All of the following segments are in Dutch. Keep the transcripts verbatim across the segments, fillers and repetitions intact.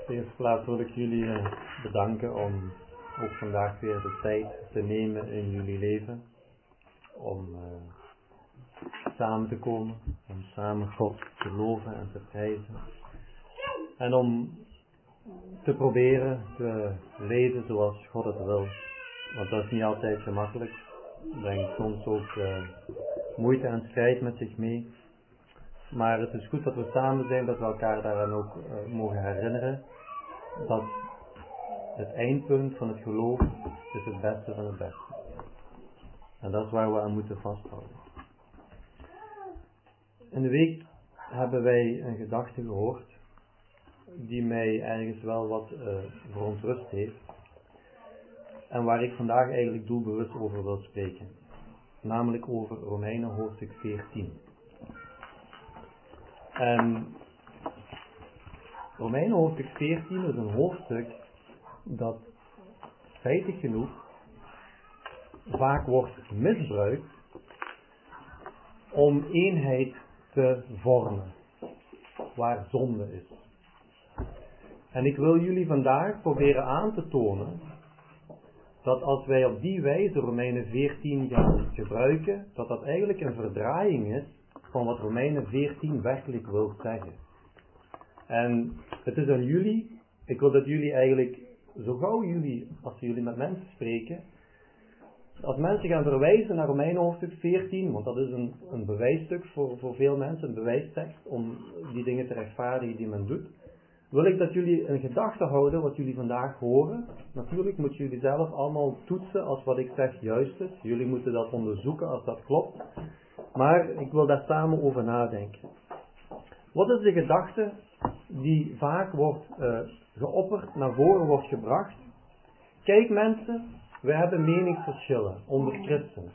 In de eerste plaats wil ik jullie uh, bedanken om ook vandaag weer de tijd te nemen in jullie leven. Om uh, samen te komen, om samen God te loven en te prijzen. En om te proberen te leven zoals God het wil. Want dat is niet altijd gemakkelijk. Het brengt soms ook uh, moeite en strijd met zich mee. Maar het is goed dat we samen zijn, dat we elkaar daaraan ook uh, mogen herinneren. Dat het eindpunt van het geloof is het beste van het beste. En dat is waar we aan moeten vasthouden. In de week hebben wij een gedachte gehoord die mij ergens wel wat uh, verontrust heeft. En waar ik vandaag eigenlijk doelbewust over wil spreken. Namelijk over Romeinen hoofdstuk veertien. En Romeinen hoofdstuk veertien is een hoofdstuk dat feitelijk genoeg vaak wordt misbruikt om eenheid te vormen, waar zonde is. En ik wil jullie vandaag proberen aan te tonen dat als wij op die wijze Romeinen veertien gaan gebruiken, dat dat eigenlijk een verdraaiing is van wat Romeinen veertien werkelijk wil zeggen. En het is aan jullie, ik wil dat jullie eigenlijk, zo gauw jullie, als jullie met mensen spreken, als mensen gaan verwijzen naar Romeinen hoofdstuk veertien, want dat is een, een bewijsstuk voor, voor veel mensen, een bewijstekst om die dingen te rechtvaardigen die men doet, wil ik dat jullie een gedachte houden wat jullie vandaag horen. Natuurlijk moeten jullie zelf allemaal toetsen als wat ik zeg juist is. Jullie moeten dat onderzoeken als dat klopt. Maar ik wil daar samen over nadenken. Wat is de gedachte die vaak wordt uh, geopperd, naar voren wordt gebracht? Kijk mensen, we hebben meningsverschillen onder christenen.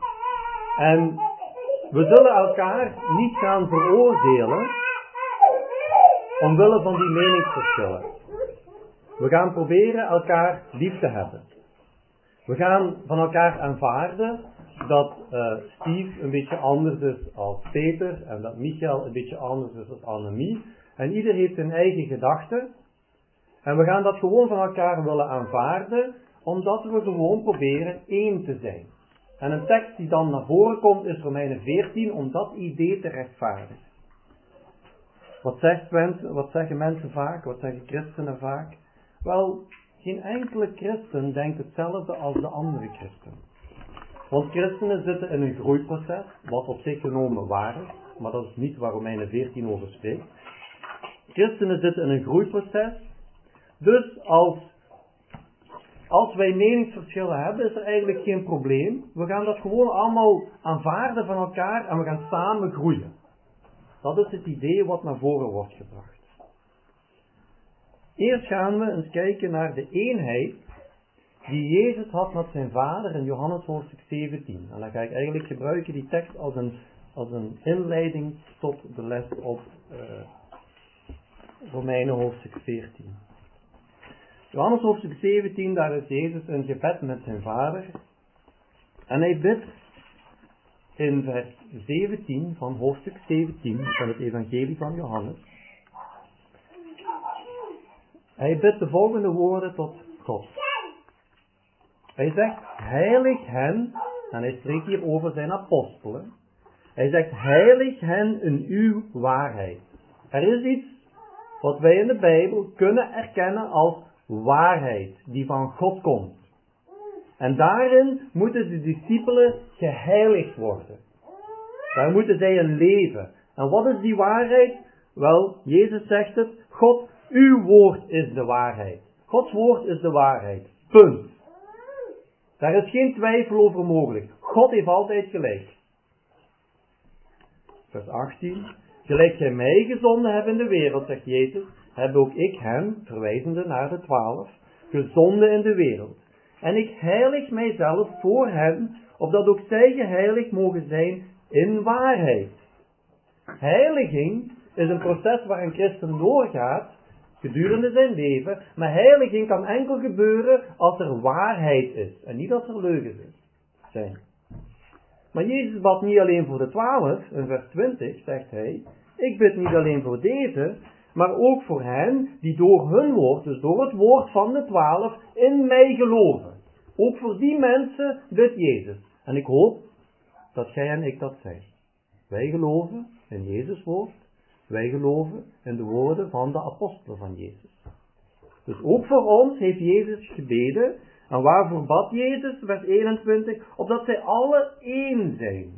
En we zullen elkaar niet gaan veroordelen omwille van die meningsverschillen. We gaan proberen elkaar lief te hebben. We gaan van elkaar aanvaarden dat uh, Steve een beetje anders is als Peter en dat Michael een beetje anders is als Annemie. En ieder heeft zijn eigen gedachten. En we gaan dat gewoon van elkaar willen aanvaarden, omdat we gewoon proberen één te zijn. En een tekst die dan naar voren komt is Romeinen veertien om dat idee te rechtvaardigen. Wat, zegt mensen, wat zeggen mensen vaak? Wat zeggen christenen vaak? Wel, geen enkele christen denkt hetzelfde als de andere christen. Want christenen zitten in een groeiproces, wat op zich genomen waar is, maar dat is niet waar Romeinen veertien over spreekt. Christenen zitten in een groeiproces, dus als, als wij meningsverschillen hebben, is er eigenlijk geen probleem. We gaan dat gewoon allemaal aanvaarden van elkaar en we gaan samen groeien. Dat is het idee wat naar voren wordt gebracht. Eerst gaan we eens kijken naar de eenheid die Jezus had met zijn vader in Johannes hoofdstuk zeventien. En dan ga ik eigenlijk gebruiken die tekst als een, als een inleiding tot de les op uh, Romeinen hoofdstuk veertien. Johannes hoofdstuk zeventien, daar is Jezus in gebed met zijn vader. En hij bidt in vers zeventien van hoofdstuk zeventien van het evangelie van Johannes. Hij bidt de volgende woorden tot God. Hij zegt, heilig hen, en hij spreekt hier over zijn apostelen. Hij zegt, heilig hen in uw waarheid. Er is iets wat wij in de Bijbel kunnen erkennen als waarheid, die van God komt. En daarin moeten de discipelen geheiligd worden. Daar moeten zij in leven. En wat is die waarheid? Wel, Jezus zegt het, God, uw woord is de waarheid. Gods woord is de waarheid. Punt. Daar is geen twijfel over mogelijk. God heeft altijd gelijk. Vers achttien. Gelijk gij mij gezonden hebt in de wereld, zegt Jezus, heb ook ik hen, verwijzende naar de twaalf, gezonden in de wereld. En ik heilig mijzelf voor hen, opdat ook zij geheiligd mogen zijn in waarheid. Heiliging is een proces waar een christen doorgaat, gedurende zijn leven, maar heiliging kan enkel gebeuren als er waarheid is, en niet als er leugens zijn. Maar Jezus bad niet alleen voor de twaalf, in vers twintig zegt hij, ik bid niet alleen voor deze, maar ook voor hen die door hun woord, dus door het woord van de twaalf, in mij geloven. Ook voor die mensen bidt Jezus. En ik hoop dat jij en ik dat zijn. Wij geloven in Jezus' woord. Wij geloven in de woorden van de apostelen van Jezus. Dus ook voor ons heeft Jezus gebeden. En waarvoor bad Jezus? Vers eenentwintig. Opdat zij alle één zijn.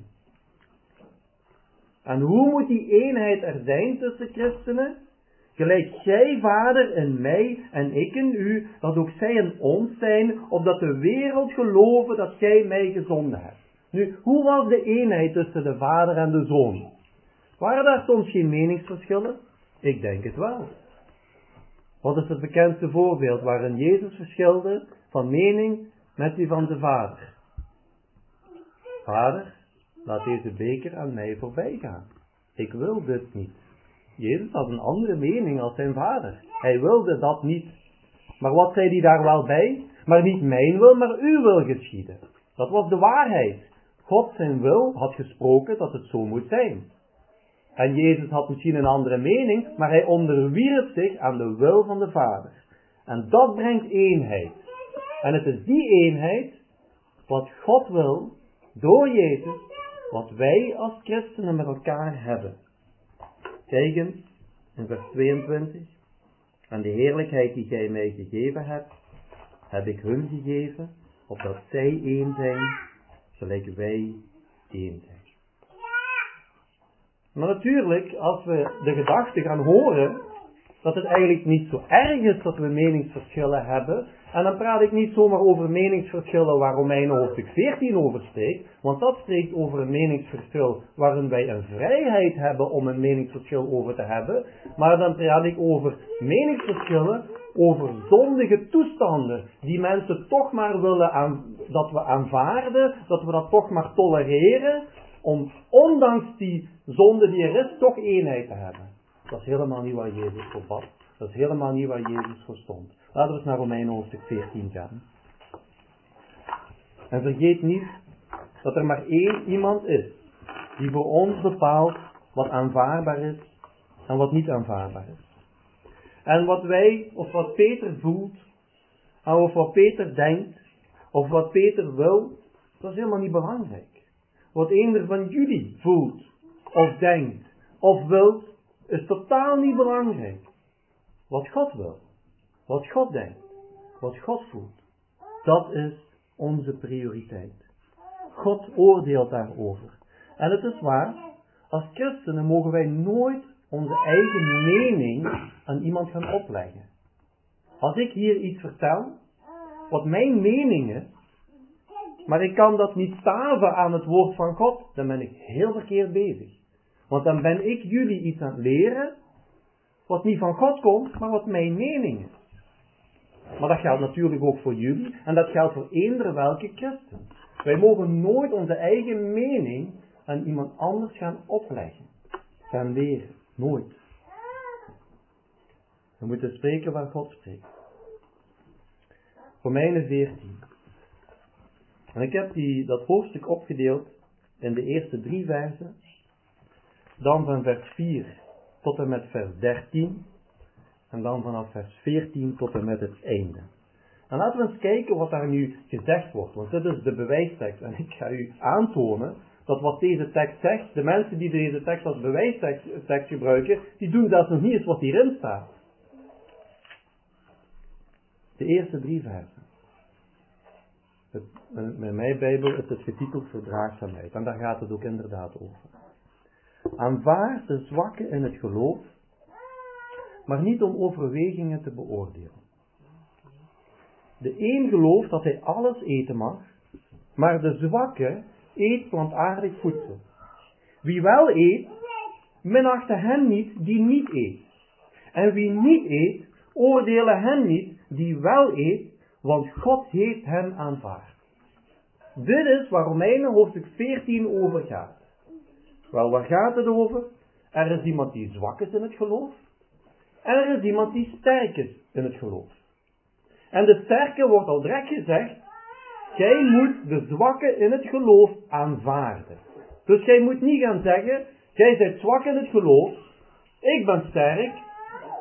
En hoe moet die eenheid er zijn tussen christenen? Gelijk gij, Vader, in mij en ik in u, dat ook zij in ons zijn, opdat de wereld geloven dat gij mij gezonden hebt. Nu, hoe was de eenheid tussen de Vader en de Zoon? Waren daar soms geen meningsverschillen? Ik denk het wel. Wat is het bekendste voorbeeld waarin Jezus verschilde van mening met die van de Vader? Vader, laat deze beker aan mij voorbij gaan. Ik wil dit niet. Jezus had een andere mening als zijn Vader. Hij wilde dat niet. Maar wat zei hij daar wel bij? Maar niet mijn wil, maar uw wil geschieden. Dat was de waarheid. God zijn wil had gesproken dat het zo moet zijn. En Jezus had misschien een andere mening, maar hij onderwierp zich aan de wil van de Vader. En dat brengt eenheid. En het is die eenheid, wat God wil, door Jezus, wat wij als christenen met elkaar hebben. Kijk eens, in vers tweeëntwintig. En de heerlijkheid die gij mij gegeven hebt, heb ik hun gegeven, opdat zij één zijn, gelijk wij één zijn. Maar natuurlijk, als we de gedachte gaan horen, dat het eigenlijk niet zo erg is dat we meningsverschillen hebben, en dan praat ik niet zomaar over meningsverschillen waar Romeinen hoofdstuk veertien over spreekt, want dat spreekt over een meningsverschil waarin wij een vrijheid hebben om een meningsverschil over te hebben, maar dan praat ik over meningsverschillen over zondige toestanden, die mensen toch maar willen aan, dat we aanvaarden, dat we dat toch maar tolereren, om ondanks die zonde die er is, toch eenheid te hebben. Dat is helemaal niet waar Jezus voor bad. Dat is helemaal niet waar Jezus voor stond. Laten we eens naar Romeinen hoofdstuk veertien gaan. En vergeet niet dat er maar één iemand is die voor ons bepaalt wat aanvaardbaar is en wat niet aanvaardbaar is. En wat wij, of wat Peter voelt, of wat Peter denkt, of wat Peter wil, dat is helemaal niet belangrijk. Wat eender van jullie voelt, of denkt, of wilt, is totaal niet belangrijk. Wat God wil, wat God denkt, wat God voelt, dat is onze prioriteit. God oordeelt daarover. En het is waar, als christenen mogen wij nooit onze eigen mening aan iemand gaan opleggen. Als ik hier iets vertel, wat mijn mening is, maar ik kan dat niet staven aan het woord van God, dan ben ik heel verkeerd bezig. Want dan ben ik jullie iets aan het leren, wat niet van God komt, maar wat mijn mening is. Maar dat geldt natuurlijk ook voor jullie, en dat geldt voor eender welke christen. Wij mogen nooit onze eigen mening aan iemand anders gaan opleggen, gaan leren. Nooit. We moeten spreken waar God spreekt. Romeinen veertien. En ik heb die, dat hoofdstuk opgedeeld in de eerste drie versen. Dan van vers vier tot en met vers dertien. En dan vanaf vers veertien tot en met het einde. En laten we eens kijken wat daar nu gezegd wordt. Want dit is de bewijstekst. En ik ga u aantonen dat wat deze tekst zegt, de mensen die deze tekst als bewijstekst tekst gebruiken, die doen zelfs nog niet eens wat hierin staat. De eerste drie versen. Het, met mijn Bijbel is het getiteld verdraagzaamheid. En daar gaat het ook inderdaad over. Aanvaard de zwakken in het geloof, maar niet om overwegingen te beoordelen. De een gelooft dat hij alles eten mag, maar de zwakke eet plantaardig voedsel. Wie wel eet, minachte hen niet die niet eet. En wie niet eet, oordele hen niet die wel eet, want God heeft hen aanvaard. Dit is waar Romeinen hoofdstuk veertien over gaat. Wel, waar gaat het over? Er is iemand die zwak is in het geloof. En er is iemand die sterk is in het geloof. En de sterke wordt al direct gezegd, jij moet de zwakke in het geloof aanvaarden. Dus jij moet niet gaan zeggen, jij bent zwak in het geloof, ik ben sterk,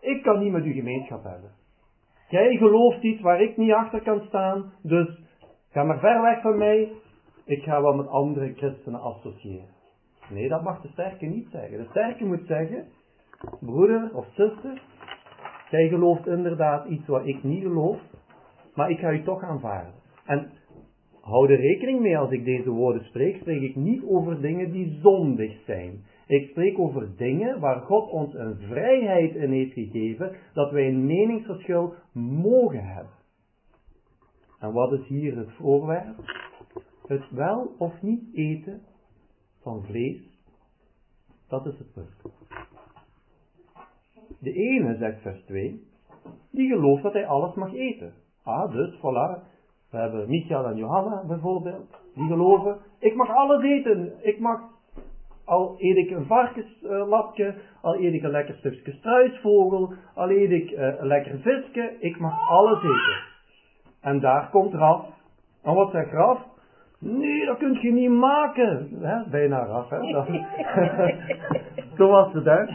ik kan niet met u gemeenschap hebben. Jij gelooft iets waar ik niet achter kan staan, dus ga maar ver weg van mij, ik ga wel met andere christenen associëren. Nee, dat mag de sterke niet zeggen. De sterke moet zeggen, broeder of zuster, jij gelooft inderdaad iets wat ik niet geloof, maar ik ga u toch aanvaarden. En hou er rekening mee als ik deze woorden spreek, spreek ik niet over dingen die zondig zijn. Ik spreek over dingen waar God ons een vrijheid in heeft gegeven, dat wij een meningsverschil mogen hebben. En wat is hier het voorwerp? Het wel of niet eten van vlees, dat is het punt. De ene, zegt vers twee, die gelooft dat hij alles mag eten. Ah, dus, voilà. We hebben Michael en Johanna bijvoorbeeld, die geloven, ik mag alles eten. Ik mag, al eet ik een varkenslapje, al eet ik een lekker stukje struisvogel, al eet ik uh, een lekker visje, ik mag alles eten. En daar komt Raf. En wat zegt Raf? Nee, dat kun je niet maken. Hè? Bijna Raf, hè? Dat... Zo was het, hè?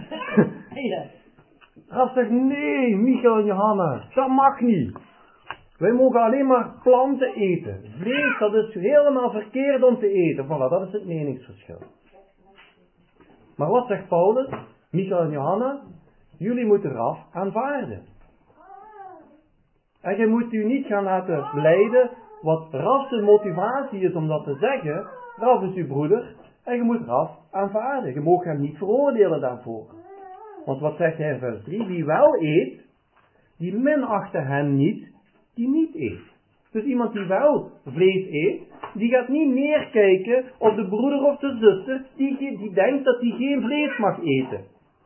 Raf zegt, nee, Michael en Johanna, dat mag niet. Wij mogen alleen maar planten eten. Vlees, dat is helemaal verkeerd om te eten. Voilà, dat is het meningsverschil. Maar wat zegt Paulus? Michael en Johanna, jullie moeten Raf aanvaarden. En je moet u niet gaan laten leiden wat Raf's motivatie is om dat te zeggen. Raf is uw broeder en je moet Raf aanvaarden. Je mag hem niet veroordelen daarvoor. Want wat zegt hij in vers drie? Wie wel eet, die minachte hen niet die niet eet. Dus iemand die wel vlees eet, die gaat niet neerkijken op de broeder of de zuster die, die denkt dat hij geen vlees mag eten.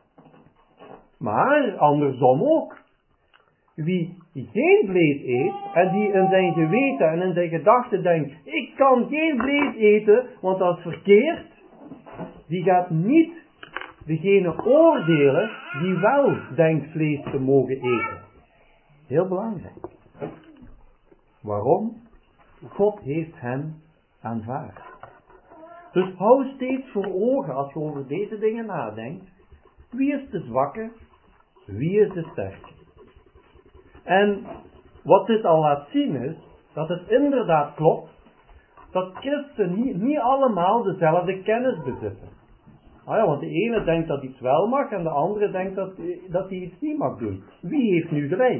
Maar andersom ook. Wie geen vlees eet en die in zijn geweten en in zijn gedachten denkt, ik kan geen vlees eten, want dat is verkeerd, die gaat niet degene oordelen die wel denkt vlees te mogen eten. Heel belangrijk. Waarom? God heeft hen aanvaard. Dus hou steeds voor ogen als je over deze dingen nadenkt. Wie is de zwakke? Wie is de sterke? En wat dit al laat zien is, dat het inderdaad klopt, dat christenen niet, niet allemaal dezelfde kennis bezitten. Ah ja, want de ene denkt dat iets wel mag en de andere denkt dat, dat hij iets niet mag doen. Wie heeft nu gelijk?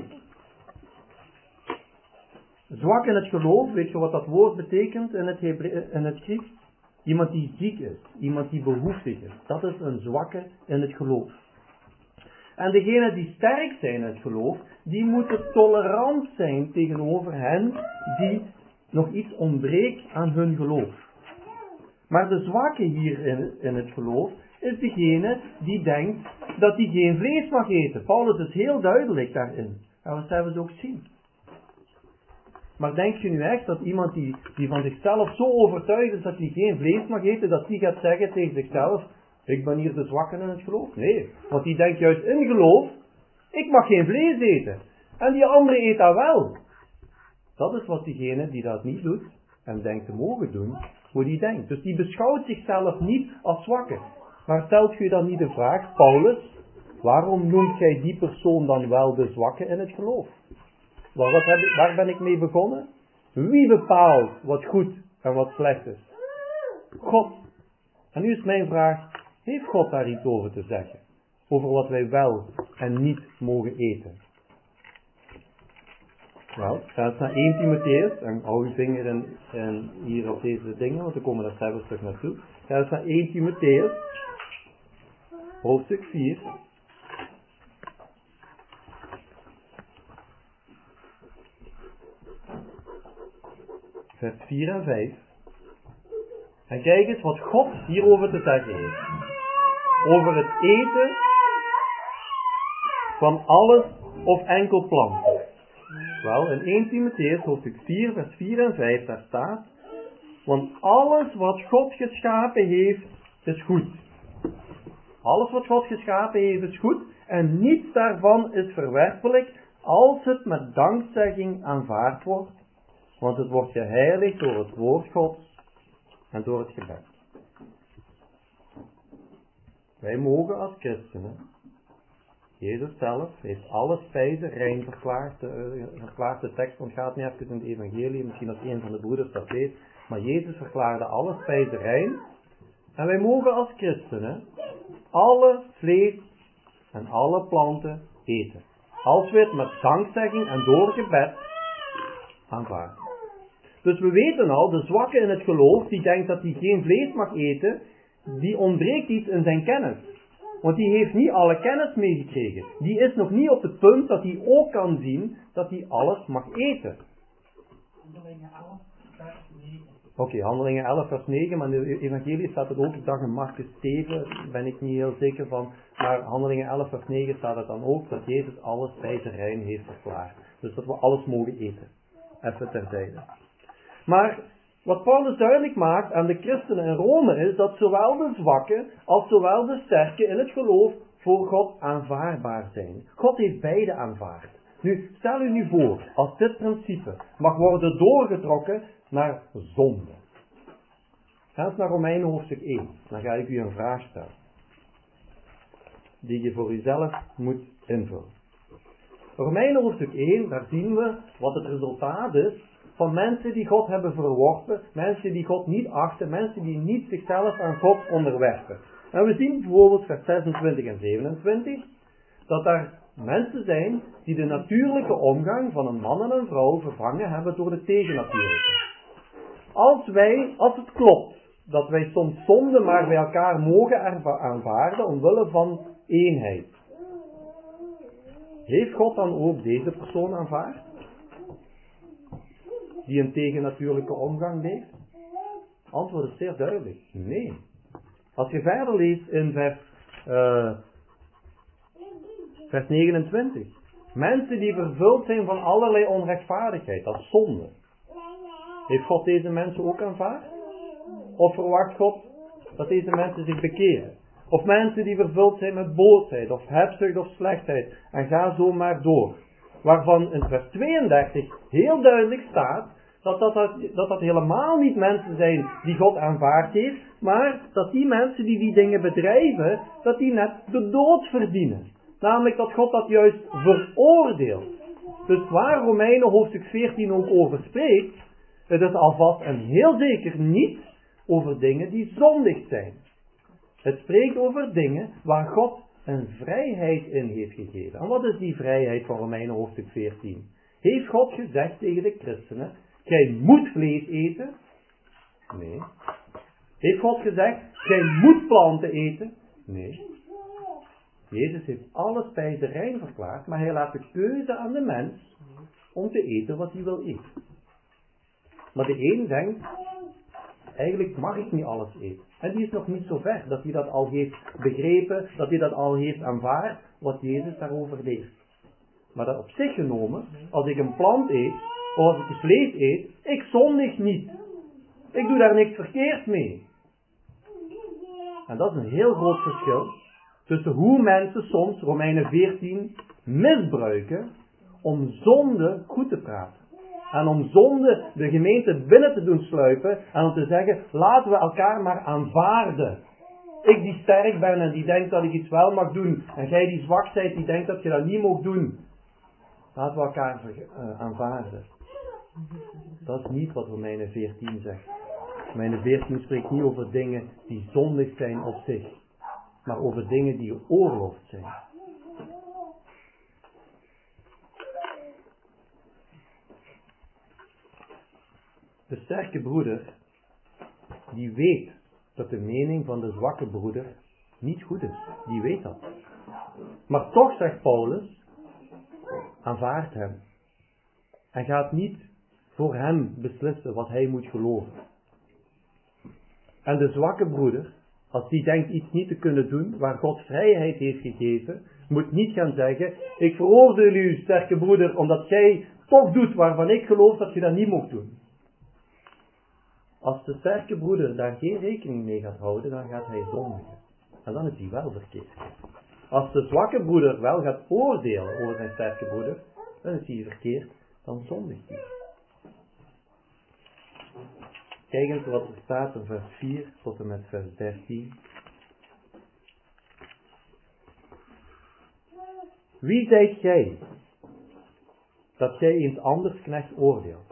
Zwak in het geloof, weet je wat dat woord betekent in het, Hebre- in het Grieks? Iemand die ziek is, iemand die behoeftig is. Dat is een zwakke in het geloof. En degenen die sterk zijn in het geloof, die moeten tolerant zijn tegenover hen die nog iets ontbreekt aan hun geloof. Maar de zwakke hier in, in het geloof is degene die denkt dat hij geen vlees mag eten. Paulus is heel duidelijk daarin. En dat zullen we ook zien. Maar denk je nu echt dat iemand die, die van zichzelf zo overtuigd is dat hij geen vlees mag eten, dat die gaat zeggen tegen zichzelf, ik ben hier de zwakke in het geloof? Nee, want die denkt juist in geloof, ik mag geen vlees eten. En die andere eet dat wel. Dat is wat diegene die dat niet doet, en denkt te mogen doen, hoe die denkt. Dus die beschouwt zichzelf niet als zwakke. Maar stelt je dan niet de vraag, Paulus, waarom noemt jij die persoon dan wel de zwakke in het geloof? Wel, wat heb ik, waar ben ik mee begonnen? Wie bepaalt wat goed en wat slecht is? God. En nu is mijn vraag, heeft God daar iets over te zeggen? Over wat wij wel en niet mogen eten? Wel, ga eens naar eerste Timotheüs, en hou uw vinger in, in, hier op deze dingen, want we komen daar zelf een stuk naartoe. Ga eens naar eerste Timotheüs, hoofdstuk vier. Vers vier en vijf. En kijk eens wat God hierover te zeggen heeft. Over het eten van alles of enkel planten. Wel, in eerste Timotheüs hoofdstuk vier, vers vier en vijf, daar staat, want alles wat God geschapen heeft, is goed. Alles wat God geschapen heeft, is goed. En niets daarvan is verwerpelijk, als het met dankzegging aanvaard wordt. Want het wordt geheiligd door het woord Gods en door het gebed. Wij mogen als christenen Jezus zelf heeft alle spijzen rein verklaard. De verklaarde tekst ontgaat niet even in het evangelie, misschien als een van de broeders dat weet. Maar Jezus verklaarde alle spijzen rein. En wij mogen als christenen alle vlees en alle planten eten. Als we het met dankzegging en door gebed aanvaarden. Dus we weten al, de zwakke in het geloof, die denkt dat hij geen vlees mag eten, die ontbreekt iets in zijn kennis. Want die heeft niet alle kennis meegekregen. Die is nog niet op het punt dat hij ook kan zien dat hij alles mag eten. Handelingen elf, vers negen. Oké, okay, Handelingen elf, vers negen, maar in de evangelie staat het ook, ik dacht in Marcus zeven, ben ik niet heel zeker van, maar Handelingen elf, vers negen staat het dan ook, dat Jezus alle spijzen rein heeft verklaard. Dus dat we alles mogen eten. Even terzijde. Maar wat Paulus duidelijk maakt aan de christenen in Rome is dat zowel de zwakken als zowel de sterken in het geloof voor God aanvaardbaar zijn. God heeft beide aanvaard. Nu, stel u nu voor, als dit principe mag worden doorgetrokken naar zonde. Ga eens naar Romeinen hoofdstuk één. Dan ga ik u een vraag stellen. Die je voor uzelf moet invullen. Romeinen hoofdstuk één, daar zien we wat het resultaat is van mensen die God hebben verworpen, mensen die God niet achten, mensen die niet zichzelf aan God onderwerpen. En we zien bijvoorbeeld vers zesentwintig en zevenentwintig, dat daar mensen zijn die de natuurlijke omgang van een man en een vrouw vervangen hebben door de tegennatuurlijke. Als wij, als het klopt, dat wij soms zonde maar bij elkaar mogen aanvaarden omwille van eenheid, heeft God dan ook deze persoon aanvaard? Die een tegennatuurlijke omgang leeft? Antwoord is zeer duidelijk. Nee. Als je verder leest in vers, uh, vers negenentwintig. Mensen die vervuld zijn van allerlei onrechtvaardigheid, dat is zonde. Heeft God deze mensen ook aanvaard? Of verwacht God dat deze mensen zich bekeren? Of mensen die vervuld zijn met boosheid, of hebzucht of slechtheid. En ga zo maar door. Waarvan in vers tweeëndertig heel duidelijk staat dat dat, dat, dat dat helemaal niet mensen zijn die God aanvaard heeft, maar dat die mensen die die dingen bedrijven, dat die net de dood verdienen. Namelijk dat God dat juist veroordeelt. Dus waar Romeinen hoofdstuk veertien ook over spreekt, het is alvast en heel zeker niet over dingen die zondig zijn. Het spreekt over dingen waar God een vrijheid in heeft gegeven. En wat is die vrijheid van Romeinen hoofdstuk veertien? Heeft God gezegd tegen de christenen, gij moet vlees eten? Nee. Heeft God gezegd, gij moet planten eten? Nee. Jezus heeft alle spijzen rein verklaard, maar hij laat de keuze aan de mens om te eten wat hij wil eten. Maar de een denkt, eigenlijk mag ik niet alles eten. En die is nog niet zo ver dat hij dat al heeft begrepen, dat hij dat al heeft aanvaard, wat Jezus daarover leert. Maar dat op zich genomen, als ik een plant eet, of als ik vlees eet, ik zondig niet. Ik doe daar niks verkeerd mee. En dat is een heel groot verschil tussen hoe mensen soms Romeinen veertien misbruiken om zonde goed te praten. En om zonde de gemeente binnen te doen sluipen en om te zeggen, laten we elkaar maar aanvaarden. Ik die sterk ben en die denkt dat ik iets wel mag doen, en jij die zwak bent die denkt dat je dat niet mag doen. Laten we elkaar uh, aanvaarden. Dat is niet wat Romeinen veertien zegt. Romeinen veertien spreekt niet over dingen die zondig zijn op zich, maar over dingen die geoorloofd zijn. De sterke broeder, die weet dat de mening van de zwakke broeder niet goed is. Die weet dat. Maar toch zegt Paulus, aanvaard hem. En gaat niet voor hem beslissen wat hij moet geloven. En de zwakke broeder, als die denkt iets niet te kunnen doen, waar God vrijheid heeft gegeven, moet niet gaan zeggen, ik veroordeel u, sterke broeder, omdat jij toch doet waarvan ik geloof dat je dat niet moet doen. Als de sterke broeder daar geen rekening mee gaat houden, dan gaat hij zondigen. En dan is hij wel verkeerd. Als de zwakke broeder wel gaat oordelen over zijn sterke broeder, dan is hij verkeerd, dan zondigt hij. Kijk eens wat er staat in vers vier tot en met vers dertien. Wie zijt gij, dat gij eens anders knecht oordeelt?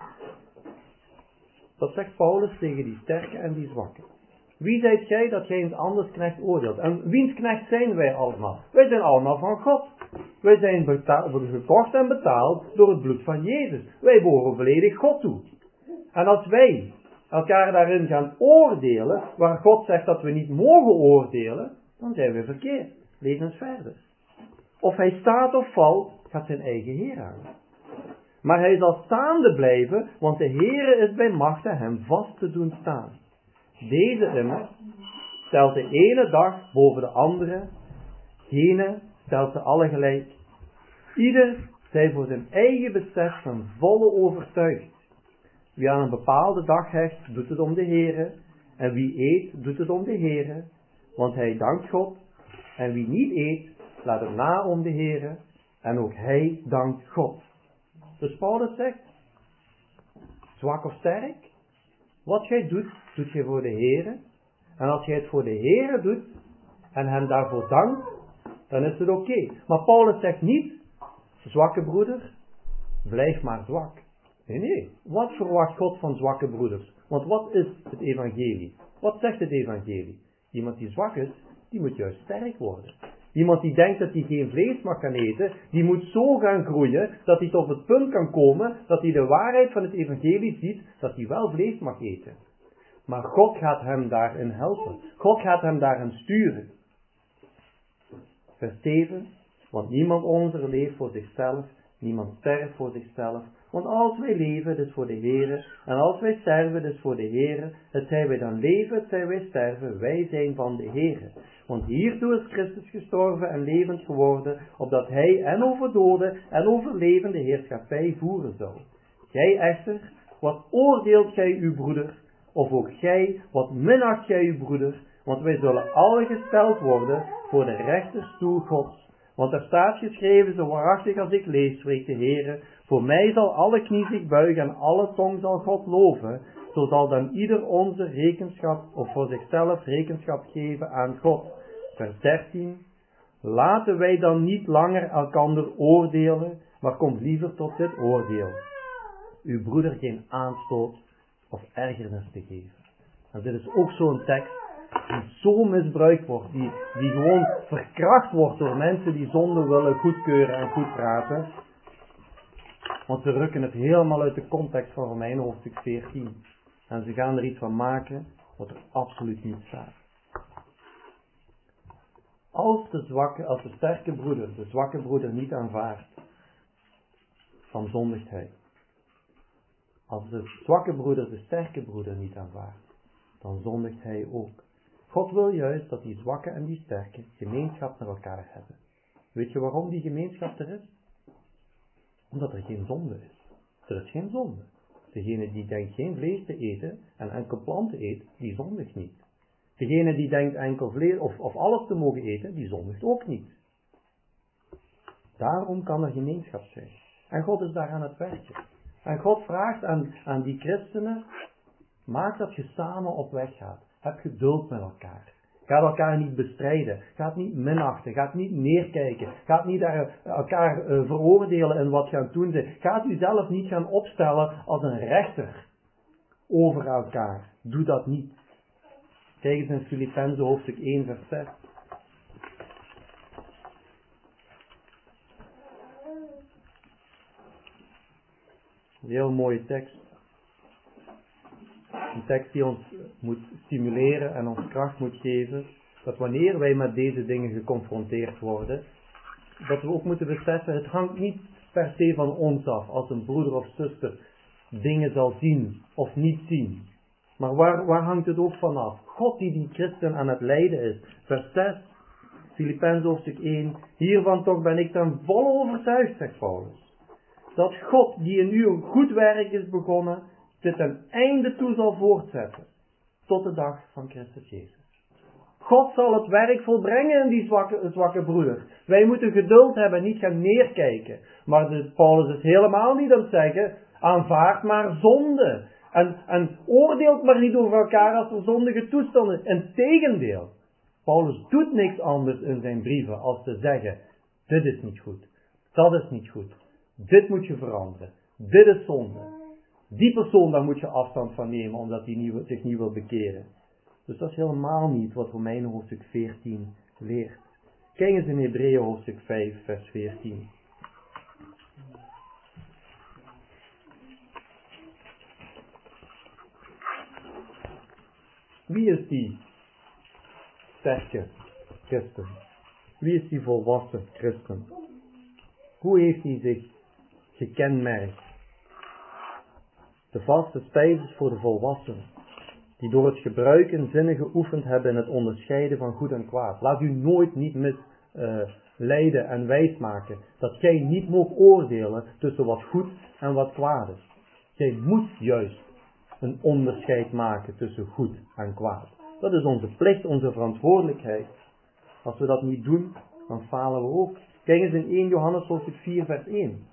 Dat zegt Paulus tegen die sterke en die zwakke. Wie zijt gij dat gij eens anders knecht oordeelt? En wiens knecht zijn wij allemaal? Wij zijn allemaal van God. Wij zijn betaald, gekocht en betaald door het bloed van Jezus. Wij behoren volledig God toe. En als wij elkaar daarin gaan oordelen, waar God zegt dat we niet mogen oordelen, dan zijn we verkeerd. Lees eens verder. Of hij staat of valt, gaat zijn eigen Heer aan. Maar hij zal staande blijven, want de Heere is bij machte hem vast te doen staan. Deze immers stelt de ene dag boven de andere, gene stelt ze alle gelijk. Ieder zij voor zijn eigen besef van volle overtuigd. Wie aan een bepaalde dag hecht, doet het om de Heere, en wie eet, doet het om de Heere, want hij dankt God. En wie niet eet, laat het na om de Heere, en ook hij dankt God. Dus Paulus zegt, zwak of sterk, wat gij doet, doet gij voor de Heere. En als gij het voor de Heere doet, en hem daarvoor dankt, dan is het oké. Okay. Maar Paulus zegt niet, zwakke broeder, blijf maar zwak. Nee, nee. Wat verwacht God van zwakke broeders? Want wat is het evangelie? Wat zegt het evangelie? Iemand die zwak is, die moet juist sterk worden. Iemand die denkt dat hij geen vlees mag gaan eten, die moet zo gaan groeien, dat hij tot het punt kan komen, dat hij de waarheid van het evangelie ziet, dat hij wel vlees mag eten. Maar God gaat hem daarin helpen. God gaat hem daarin sturen. Vers zeven. Want niemand onzer leeft voor zichzelf, niemand sterft voor zichzelf. Want als wij leven, dus voor de Heere, en als wij sterven, dus voor de Heere, het zij wij dan leven, het zij wij sterven, wij zijn van de Heere. Want hiertoe is Christus gestorven en levend geworden, opdat hij en over doden en over levende heerschappij voeren zou. Gij echter, wat oordeelt gij uw broeder? Of ook gij, wat minacht gij uw broeder? Want wij zullen alle gesteld worden voor de rechterstoel Gods. Want er staat geschreven, zo waarachtig als ik lees, spreekt de Heere, voor mij zal alle knie zich buigen en alle tong zal God loven, zo zal dan ieder onze rekenschap, of voor zichzelf rekenschap geven aan God. Vers dertien. Laten wij dan niet langer elkander oordelen, maar kom liever tot dit oordeel. Uw broeder geen aanstoot of ergernis te geven. En dit is ook zo'n tekst die zo misbruikt wordt, die, die gewoon verkracht wordt door mensen die zonde willen goedkeuren en goed praten. Want ze rukken het helemaal uit de context van Romeinen hoofdstuk veertien. En ze gaan er iets van maken wat er absoluut niet staat. Als de zwakke, als de sterke broeder de zwakke broeder niet aanvaardt, dan zondigt hij. Als de zwakke broeder de sterke broeder niet aanvaardt, dan zondigt hij ook. God wil juist dat die zwakke en die sterke gemeenschap met elkaar hebben. Weet je waarom die gemeenschap er is? Omdat er geen zonde is. Er is geen zonde. Degene die denkt geen vlees te eten en enkel planten eet, die zondigt niet. Degene die denkt enkel vlees of, of alles te mogen eten, die zondigt ook niet. Daarom kan er gemeenschap zijn. En God is daar aan het werken. En God vraagt aan, aan die christenen, maak dat je samen op weg gaat. Heb geduld met elkaar. Ga elkaar niet bestrijden. Ga niet minachten. Ga niet neerkijken. Ga niet elkaar uh, veroordelen en wat gaan doen. Ga uzelf niet gaan opstellen als een rechter over elkaar. Doe dat niet. Kijk eens in Filippenzen hoofdstuk één vers zes. Een heel mooie tekst. Een tekst die ons moet stimuleren en ons kracht moet geven. Dat wanneer wij met deze dingen geconfronteerd worden, dat we ook moeten beseffen, het hangt niet per se van ons af als een broeder of zuster dingen zal zien of niet zien. Maar waar, waar hangt het ook vanaf? God die die christen aan het leiden is. Vers zes, Filippenzen hoofdstuk één. Hiervan toch ben ik ten volle overtuigd, zegt Paulus. Dat God die in u een goed werk is begonnen, dit ten einde toe zal voortzetten. Tot de dag van Christus Jezus. God zal het werk volbrengen in die zwakke, zwakke broeder. Wij moeten geduld hebben, niet gaan neerkijken. Maar de, Paulus is helemaal niet aan het zeggen, aanvaard maar zonde. En, en oordeelt maar niet over elkaar als er zondige toestanden. Integendeel, Paulus doet niks anders in zijn brieven als te zeggen, Dit is niet goed. Dat is niet goed. Dit moet je veranderen. Dit is zonde. Die persoon, daar moet je afstand van nemen, omdat hij niet, zich niet wil bekeren. Dus dat is helemaal niet wat Romeinen hoofdstuk veertien leert. Kijk eens in Hebreeën hoofdstuk vijf, vers veertien. Wie is die sterke christen? Wie is die volwassen christen? Hoe heeft hij zich gekenmerkt? De vaste spijs voor de volwassenen, die door het gebruiken zinnen geoefend hebben in het onderscheiden van goed en kwaad. Laat u nooit niet misleiden uh, en wijsmaken dat jij niet mag oordelen tussen wat goed en wat kwaad is. Jij moet juist een onderscheid maken tussen goed en kwaad. Dat is onze plicht, onze verantwoordelijkheid. Als we dat niet doen, dan falen we ook. Kijk eens in eerste Johannes hoofdstuk vier vers één.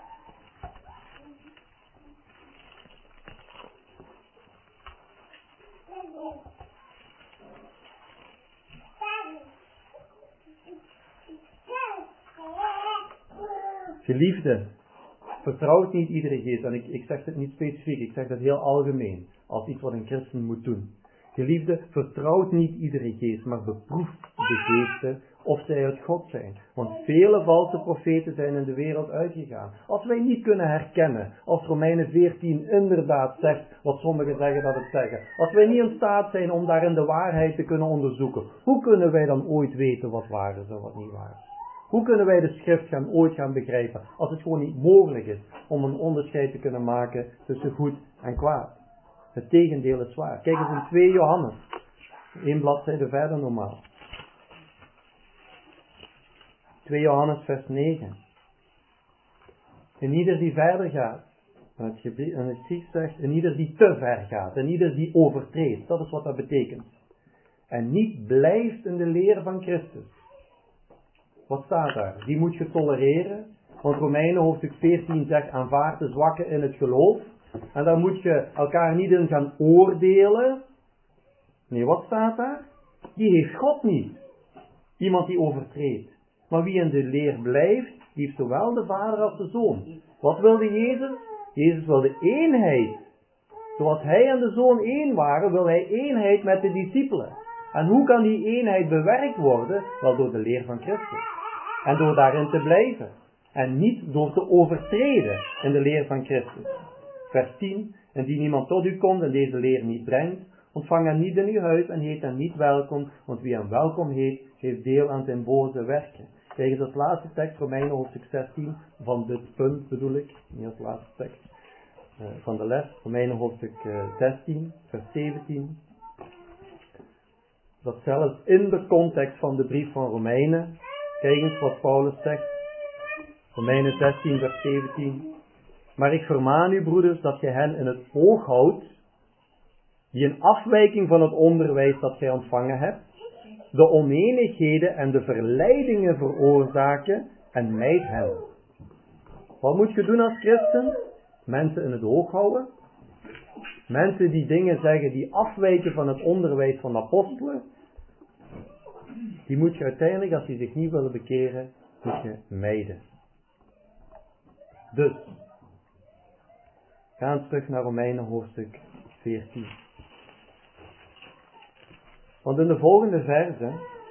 Geliefde, vertrouwt niet iedere geest. En ik, ik zeg het niet specifiek, ik zeg dat heel algemeen. Als iets wat een christen moet doen. Geliefde, vertrouwt niet iedere geest, maar beproeft de geesten of zij uit God zijn. Want vele valse profeten zijn in de wereld uitgegaan. Als wij niet kunnen herkennen, als Romeinen veertien inderdaad zegt wat sommigen zeggen dat het zeggen. Als wij niet in staat zijn om daarin de waarheid te kunnen onderzoeken. Hoe kunnen wij dan ooit weten wat waar is en wat niet waar is? Hoe kunnen wij de schrift gaan, ooit gaan begrijpen, als het gewoon niet mogelijk is om een onderscheid te kunnen maken tussen goed en kwaad? Het tegendeel is waar. Kijk eens in twee Johannes, één bladzijde verder normaal. twee Johannes vers negen. En ieder die verder gaat, en het, Hebreeuws, en het Grieks zegt, en ieder die te ver gaat, en ieder die overtreedt, dat is wat dat betekent. En niet blijft in de leer van Christus. Wat staat daar? Die moet je tolereren. Want Romeinen hoofdstuk veertien zegt, aanvaard de zwakken in het geloof. En daar moet je elkaar niet in gaan oordelen. Nee, wat staat daar? Die heeft God niet. Iemand die overtreedt. Maar wie in de leer blijft, die heeft zowel de Vader als de Zoon. Wat wilde Jezus? Jezus wilde eenheid. Zoals hij en de Zoon één waren, wil hij eenheid met de discipelen. En hoe kan die eenheid bewerkt worden? Wel door de leer van Christus. En door daarin te blijven. En niet door te overtreden in de leer van Christus. Vers tien. En die niemand tot u komt en deze leer niet brengt, ontvang hem niet in uw huis en heet hem niet welkom. Want wie hem welkom heet, heeft deel aan zijn boze werken. Kijk eens als laatste tekst, Romeinen hoofdstuk zestien, van dit punt bedoel ik. Niet als laatste tekst uh, van de les. Romeinen hoofdstuk uh, zestien, vers zeventien. Dat zelfs in de context van de brief van Romeinen, kijk eens wat Paulus zegt. Romeinen zestien, vers zeventien. Maar ik vermaan u, broeders, dat gij hen in het oog houdt, die een afwijking van het onderwijs dat gij ontvangen hebt, de oneenigheden en de verleidingen veroorzaken en mijd hen. Wat moet je doen als christen? Mensen in het oog houden. Mensen die dingen zeggen die afwijken van het onderwijs van de apostelen, die moet je uiteindelijk, als die zich niet willen bekeren, moet je mijden. Dus, gaan we terug naar Romeinen hoofdstuk veertien. Want in de volgende verse,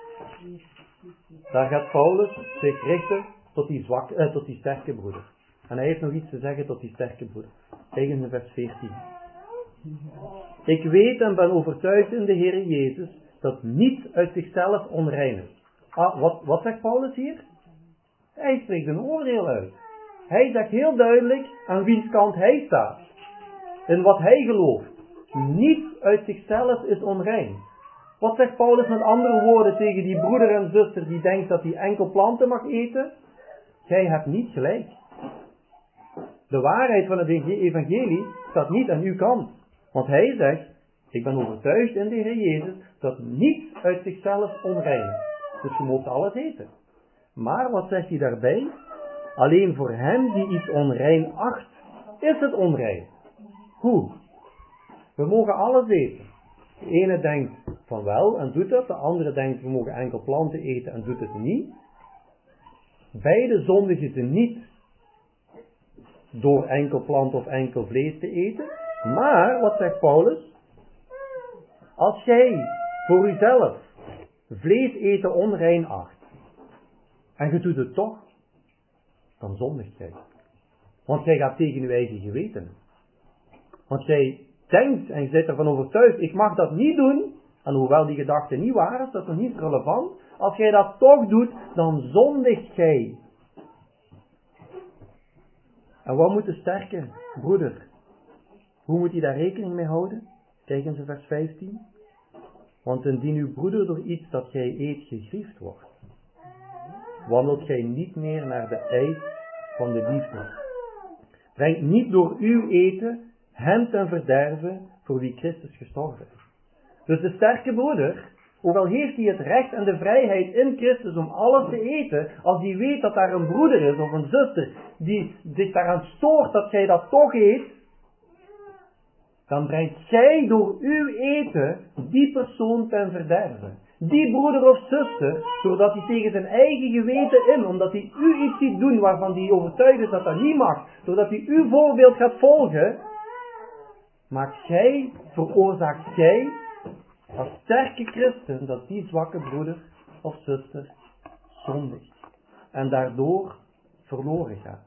daar gaat Paulus zich richten tot die, zwakke, eh, tot die sterke broeder. En hij heeft nog iets te zeggen tot die sterke broeder. Kijk eens in vers veertien. Ik weet en ben overtuigd in de Heer Jezus dat niets uit zichzelf onrein is. Ah, wat, wat zegt Paulus hier? Hij spreekt een oordeel uit. Hij zegt heel duidelijk aan wiens kant hij staat. In wat hij gelooft. Niets uit zichzelf is onrein. Wat zegt Paulus met andere woorden tegen die broeder en zuster die denkt dat hij enkel planten mag eten? Jij hebt niet gelijk. De waarheid van het evangelie staat niet aan uw kant. Want hij zegt, ik ben overtuigd in de Heer Jezus dat niets uit zichzelf onrein is. Dus je moet alles eten. Maar wat zegt hij daarbij? Alleen voor hem die iets onrein acht, is het onrein. Hoe? We mogen alles eten. De ene denkt van wel en doet het. De andere denkt we mogen enkel planten eten en doet het niet. Beide zondigen ze niet door enkel plant of enkel vlees te eten. Maar, wat zegt Paulus? Als jij voor uzelf vlees eten onrein acht, en je doet het toch, dan zondigt jij. Want jij gaat tegen je eigen geweten. Want jij denkt en je bent ervan overtuigd, ik mag dat niet doen, en hoewel die gedachte niet waar is, dat is niet relevant, als jij dat toch doet, dan zondigt jij. En wat moet de sterke broeder? Hoe moet hij daar rekening mee houden? Kijk eens in vers vijftien. Want indien uw broeder door iets dat gij eet gegriefd wordt, wandelt gij niet meer naar de eis van de liefde. Brengt niet door uw eten hen ten verderve voor wie Christus gestorven is. Dus de sterke broeder, hoewel heeft hij het recht en de vrijheid in Christus om alles te eten, als hij weet dat daar een broeder is of een zuster die zich daaraan stoort dat jij dat toch eet, dan brengt jij door uw eten die persoon ten verderve. Die broeder of zuster, doordat hij tegen zijn eigen geweten in, omdat hij u iets ziet doen waarvan hij overtuigd is dat dat niet mag, doordat hij uw voorbeeld gaat volgen, maakt jij, veroorzaakt jij, als sterke christen, dat die zwakke broeder of zuster zondigt. En daardoor verloren gaat.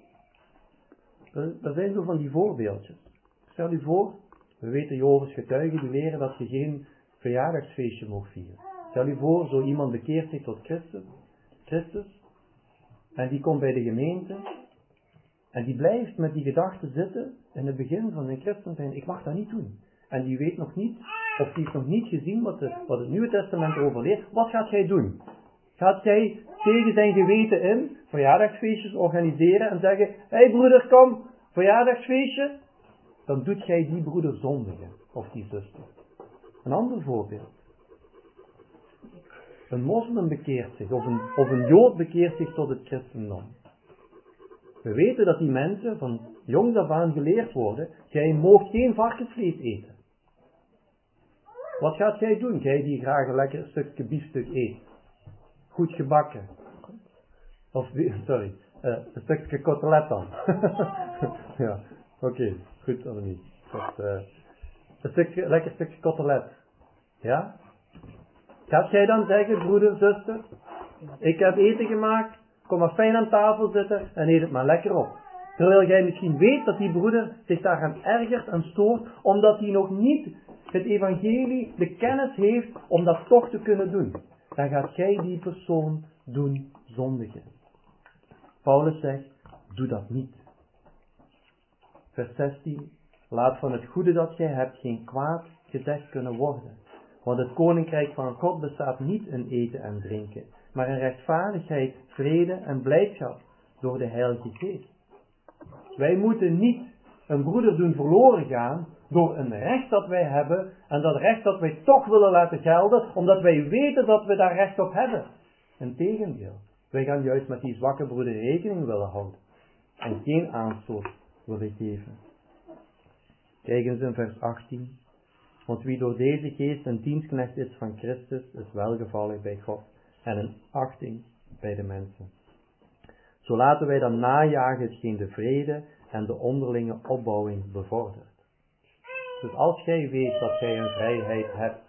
Dat zijn zo van die voorbeeldjes. Stel u voor, we weten Jehovah's getuigen die leren dat je geen verjaardagsfeestje mag vieren. Stel u voor, zo iemand bekeert zich tot Christus, Christus en die komt bij de gemeente en die blijft met die gedachten zitten in het begin van zijn christen zijn, ik mag dat niet doen. En die weet nog niet, of die heeft nog niet gezien wat, de, wat het Nieuwe Testament erover leert. Wat gaat jij doen? Gaat jij tegen zijn geweten in verjaardagsfeestjes organiseren en zeggen, hé hey broeder kom, verjaardagsfeestje? Dan doet jij die broeder zondigen, of die zuster. Een ander voorbeeld. Een moslim bekeert zich, of een, of een jood bekeert zich tot het christendom. We weten dat die mensen van jongs af aan geleerd worden, jij moogt geen varkensvlees eten. Wat gaat jij doen? Jij die graag een lekker stukje biefstuk eet. Goed gebakken. Of, sorry, uh, een stukje kotelet dan. Ja, oké, okay, goed of niet. Dat, uh, een stukje, lekker stukje kotelet. Ja? Gaat jij dan zeggen, broeder, zuster, ik heb eten gemaakt, kom maar fijn aan tafel zitten en eet het maar lekker op. Terwijl jij misschien weet dat die broeder zich daaraan ergert en stoort, omdat hij nog niet het evangelie, de kennis heeft om dat toch te kunnen doen. Dan gaat jij die persoon doen zondigen. Paulus zegt, doe dat niet. Vers zestien, laat van het goede dat jij hebt geen kwaad gezegd kunnen worden. Want het koninkrijk van God bestaat niet in eten en drinken, maar in rechtvaardigheid, vrede en blijdschap door de Heilige Geest. Wij moeten niet een broeder doen verloren gaan door een recht dat wij hebben en dat recht dat wij toch willen laten gelden, omdat wij weten dat we daar recht op hebben. Integendeel, wij gaan juist met die zwakke broeder rekening willen houden en geen aanstoot willen geven. Kijk eens in vers achttien. Want wie door deze geest een dienstknecht is van Christus, is welgevallig bij God en een achting bij de mensen. Zo laten wij dan najagen hetgeen de vrede en de onderlinge opbouwing bevordert. Dus als jij weet dat jij een vrijheid hebt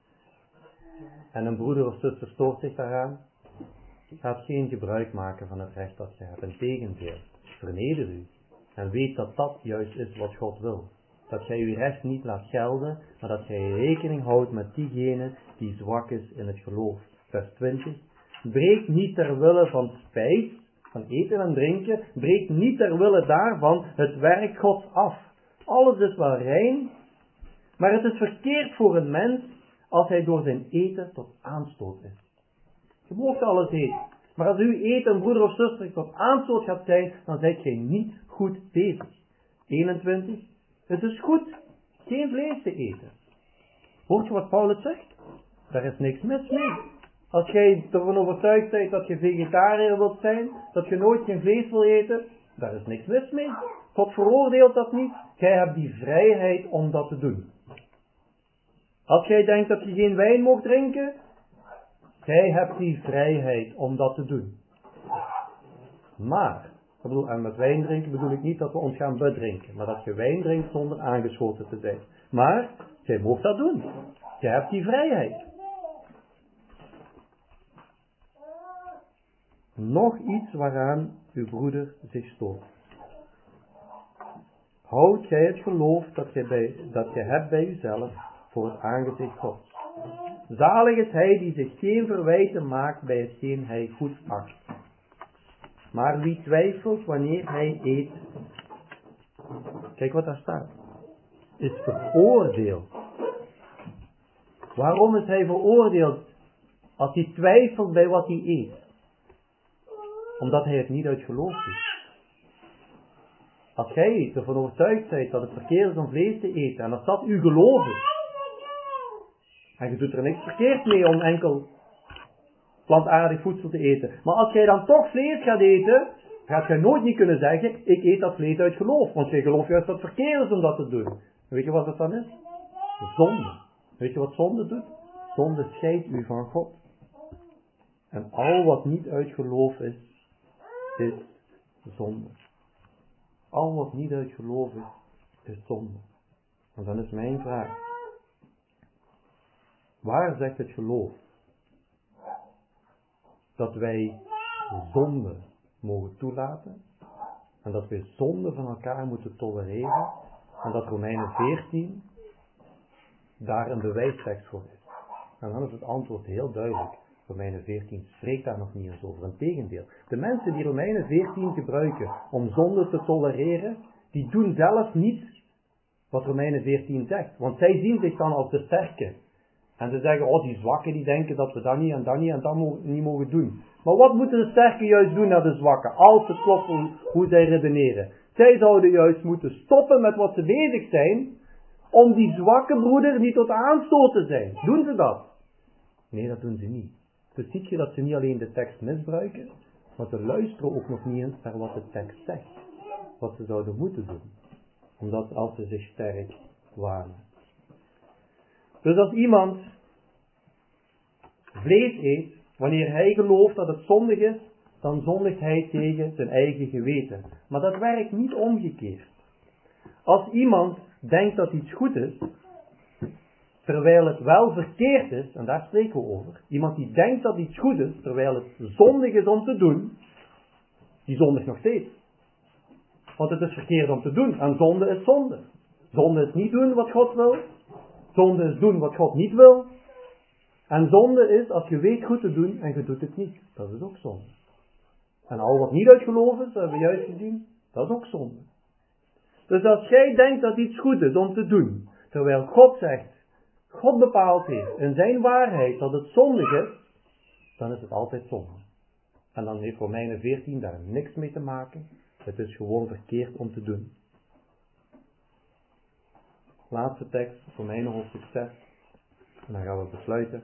en een broeder of zuster stoort zich daaraan, gaat geen gebruik maken van het recht dat je hebt. Integendeel, verneder u en weet dat dat juist is wat God wil. Dat jij je recht niet laat gelden, maar dat jij rekening houdt met diegene die zwak is in het geloof. Vers twintig. Breek niet ter wille van spijs, van eten en drinken, breek niet ter wille daarvan het werk Gods af. Alles is wel rein, maar het is verkeerd voor een mens als hij door zijn eten tot aanstoot is. Je moogt alles eten, maar als uw eten, een broeder of zuster, tot aanstoot gaat zijn, dan zijt gij niet goed bezig. eenentwintig. Het is goed geen vlees te eten. Hoort je wat Paulus zegt? Daar is niks mis mee. Als jij ervan overtuigd bent dat je vegetariër wilt zijn, dat je nooit geen vlees wil eten, daar is niks mis mee. God veroordeelt dat niet. Jij hebt die vrijheid om dat te doen. Als jij denkt dat je geen wijn mag drinken, jij hebt die vrijheid om dat te doen. Maar, ik bedoel, en met wijn drinken bedoel ik niet dat we ons gaan bedrinken, maar dat je wijn drinkt zonder aangeschoten te zijn. Maar, jij mag dat doen. Je hebt die vrijheid. Nog iets waaraan uw broeder zich stoort. Houd gij het geloof dat gij, bij, dat gij hebt bij uzelf voor het aangezicht Gods. Zalig is hij die zich geen verwijten maakt bij hetgeen hij goed acht. Maar wie twijfelt wanneer hij eet, kijk wat daar staat, is veroordeeld. Waarom is hij veroordeeld als hij twijfelt bij wat hij eet? Omdat hij het niet uit geloof doet. Als jij ervan overtuigd bent dat het verkeerd is om vlees te eten, en als dat uw geloof is, en je doet er niks verkeerd mee om enkel plantaardig voedsel te eten, maar als jij dan toch vlees gaat eten, gaat jij nooit niet kunnen zeggen, ik eet dat vlees uit geloof, want jij gelooft juist dat het verkeerd is om dat te doen. En weet je wat dat dan is? Zonde. Weet je wat zonde doet? Zonde scheidt u van God. En al wat niet uit geloof is, is zonde. Al wat niet uit geloof is, is zonde. En dan is mijn vraag. Waar zegt het geloof dat wij zonde mogen toelaten? En dat wij zonde van elkaar moeten tolereren? En dat Romeinen veertien daar een bewijstekst voor is. En dan is het antwoord heel duidelijk. Romeinen veertien spreekt daar nog niet eens over. Integendeel, de mensen die Romeinen veertien gebruiken om zonde te tolereren, die doen zelf niet wat Romeinen veertien zegt. Want zij zien zich dan als de sterke. En ze zeggen, oh die zwakken die denken dat we dat niet en dat niet en dat mogen, niet mogen doen. Maar wat moeten de sterken juist doen naar de zwakken? Als het klopt hoe, hoe zij redeneren. Zij zouden juist moeten stoppen met wat ze bezig zijn, om die zwakke broeder niet tot aanstoot te zijn. Doen ze dat? Nee, dat doen ze niet. Dus zie je dat ze niet alleen de tekst misbruiken, maar ze luisteren ook nog niet eens naar wat de tekst zegt. Wat ze zouden moeten doen. Omdat als ze zich sterk wanen. Dus als iemand vlees eet, wanneer hij gelooft dat het zondig is, dan zondigt hij tegen zijn eigen geweten. Maar dat werkt niet omgekeerd. Als iemand denkt dat iets goed is, terwijl het wel verkeerd is, en daar spreken we over, iemand die denkt dat iets goed is, terwijl het zondig is om te doen, die zondigt nog steeds. Want het is verkeerd om te doen, en zonde is zonde. Zonde is niet doen wat God wil, zonde is doen wat God niet wil, en zonde is als je weet goed te doen en je doet het niet. Dat is ook zonde. En al wat niet uit geloof is, dat hebben we juist gezien, dat is ook zonde. Dus als jij denkt dat iets goed is om te doen, terwijl God zegt, God bepaalt heeft in zijn waarheid dat het zondig is, dan is het altijd zonde. En dan heeft Romeinen veertien daar niks mee te maken. Het is gewoon verkeerd om te doen. Laatste tekst, Romeinen hoofdstuk zes. En dan gaan we besluiten.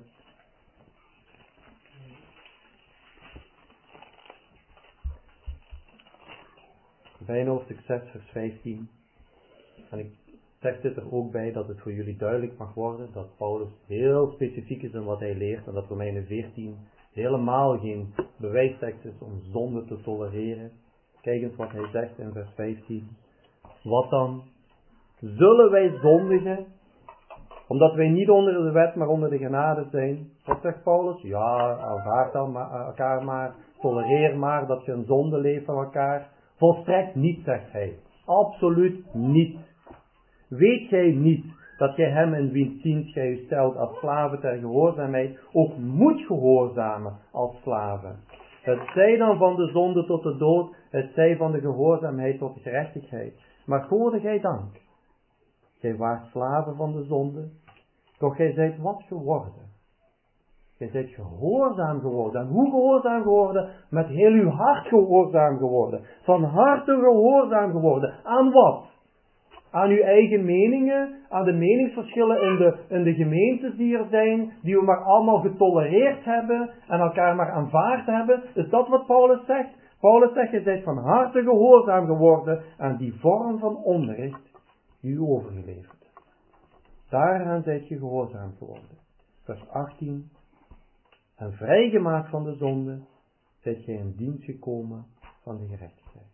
Romeinen hoofdstuk zes, vers vijftien. En ik zeg dit er ook bij dat het voor jullie duidelijk mag worden dat Paulus heel specifiek is in wat hij leert en dat Romeinen veertien helemaal geen bewijstekst is om zonde te tolereren. Kijk eens wat hij zegt in vers vijftien. Wat dan? Zullen wij zondigen omdat wij niet onder de wet maar onder de genade zijn? Wat zegt Paulus? Ja, aanvaard dan maar, elkaar maar, tolereer maar dat je een zonde leeft van elkaar. Volstrekt niet, zegt hij. Absoluut niet. Weet jij niet dat jij hem in wiens dienst gij u stelt als slaven ter gehoorzaamheid ook moet gehoorzamen als slaven? Het zij dan van de zonde tot de dood, het zij van de gehoorzaamheid tot de gerechtigheid. Maar gode gij dank. Gij waart slaven van de zonde, doch gij zijt wat geworden? Gij zijt gehoorzaam geworden. En hoe gehoorzaam geworden? Met heel uw hart gehoorzaam geworden. Van harte gehoorzaam geworden. Aan wat? Aan uw eigen meningen, aan de meningsverschillen in de, in de gemeentes die er zijn, die we maar allemaal getolereerd hebben en elkaar maar aanvaard hebben. Is dat wat Paulus zegt? Paulus zegt, je bent van harte gehoorzaam geworden aan die vorm van onderricht die u overgeleverd. Daaraan zijt je gehoorzaam geworden. Vers achttien. En vrijgemaakt van de zonde, zijt gij in dienst gekomen van de gerechtigheid.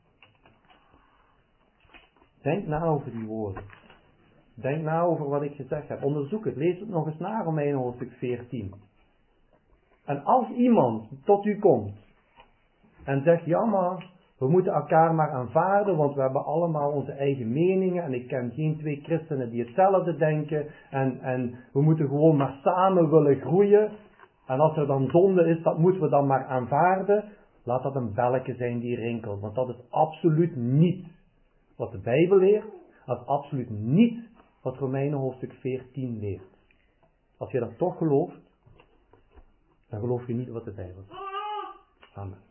Denk na over die woorden. Denk na over wat ik gezegd heb. Onderzoek het. Lees het nog eens na, Romeinen hoofdstuk veertien. En als iemand tot u komt en zegt, ja maar, we moeten elkaar maar aanvaarden, want we hebben allemaal onze eigen meningen en ik ken geen twee christenen die hetzelfde denken en, en we moeten gewoon maar samen willen groeien en als er dan zonde is, dat moeten we dan maar aanvaarden. Laat dat een belletje zijn die rinkelt, want dat is absoluut niet wat de Bijbel leert, dat is absoluut niet wat Romeinen hoofdstuk veertien leert. Als je dat toch gelooft, dan geloof je niet wat de Bijbel zegt. Amen.